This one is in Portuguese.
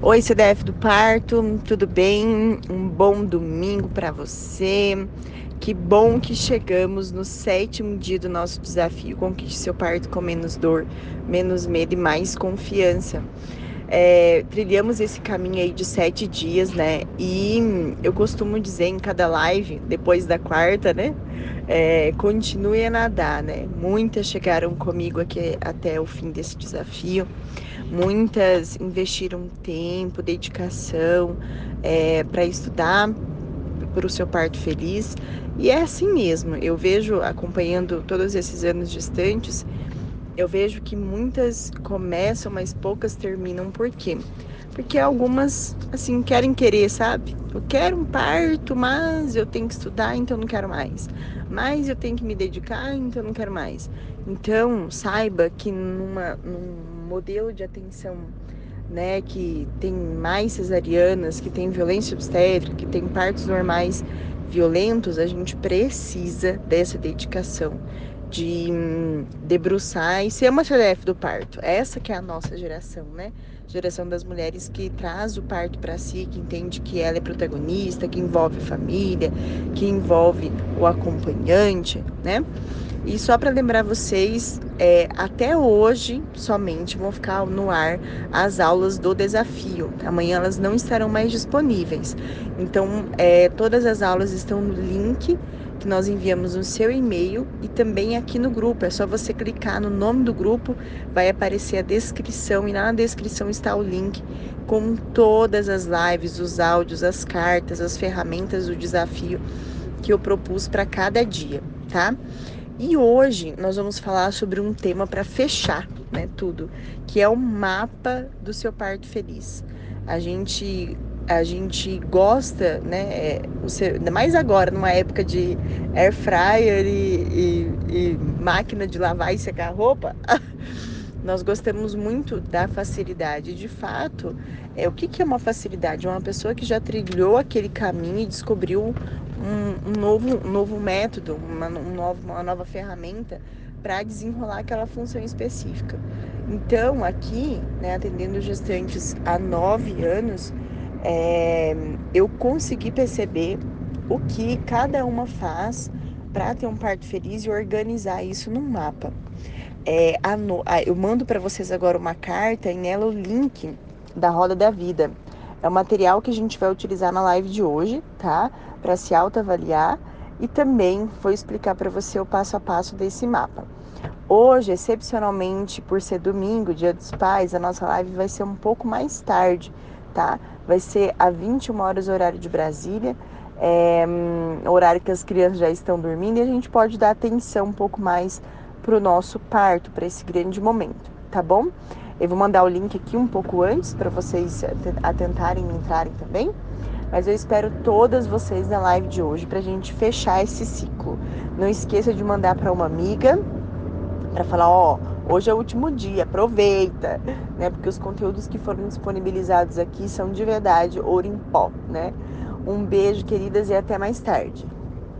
Oi, CDF do Parto, tudo bem? Um bom domingo para você. Que bom que chegamos no 7º dia do nosso desafio. Conquiste seu parto com menos dor, menos medo e mais confiança. Trilhamos esse caminho aí de 7 dias, né? E eu costumo dizer em cada live, depois da quarta, né? Continue a nadar, né? Muitas chegaram comigo aqui até o fim desse desafio. Muitas investiram tempo, dedicação, para estudar para o seu parto feliz. E é assim mesmo. Eu vejo, acompanhando todos esses anos distantes, eu vejo que muitas começam, mas poucas terminam. Por quê? Porque algumas, assim, querem querer, sabe? Eu quero um parto, mas eu tenho que estudar, então não quero mais. Mas eu tenho que me dedicar, então não quero mais. Então, saiba que num modelo de atenção, né, que tem mais cesarianas, que tem violência obstétrica, que tem partos normais violentos, a gente precisa dessa dedicação de debruçar e ser uma CDF do parto. Essa que é a nossa geração, né? Geração das mulheres que traz o parto para si, que entende que ela é protagonista, que envolve família, que envolve o acompanhante, né? E só para lembrar vocês, até hoje somente vão ficar no ar as aulas do desafio. Amanhã elas não estarão mais disponíveis. Então, todas as aulas estão no link que nós enviamos no seu e-mail e também aqui no grupo. É só você clicar no nome do grupo, vai aparecer a descrição e na descrição está o link com todas as lives, os áudios, as cartas, as ferramentas do desafio que eu propus para cada dia, tá? E hoje nós vamos falar sobre um tema para fechar, né, tudo, que é o mapa do seu parto feliz. A gente a gente gosta, né, ainda mais agora, numa época de air fryer e máquina de lavar e secar roupa, nós gostamos muito da facilidade. De fato, o que que é uma facilidade? Uma pessoa que já trilhou aquele caminho e descobriu um novo método, uma nova ferramenta para desenrolar aquela função específica. Então, aqui, né, atendendo gestantes há 9 anos, eu consegui perceber o que cada uma faz para ter um parto feliz e organizar isso num mapa. Eu mando para vocês agora uma carta e nela o link da Roda da Vida. É o material que a gente vai utilizar na live de hoje, tá? Para se autoavaliar e também vou explicar para você o passo a passo desse mapa. Hoje, excepcionalmente, por ser domingo, Dia dos Pais, a nossa live vai ser um pouco mais tarde, tá? Vai ser às 21 horas, horário de Brasília, horário que as crianças já estão dormindo e a gente pode dar atenção um pouco mais para o nosso parto, para esse grande momento, tá bom? Eu vou mandar o link aqui um pouco antes para vocês atentarem e entrarem também. Mas eu espero todas vocês na live de hoje para a gente fechar esse ciclo. Não esqueça de mandar para uma amiga para falar, ó, hoje é o último dia, aproveita, né? Porque os conteúdos que foram disponibilizados aqui são de verdade ouro em pó, né? Um beijo, queridas, e até mais tarde.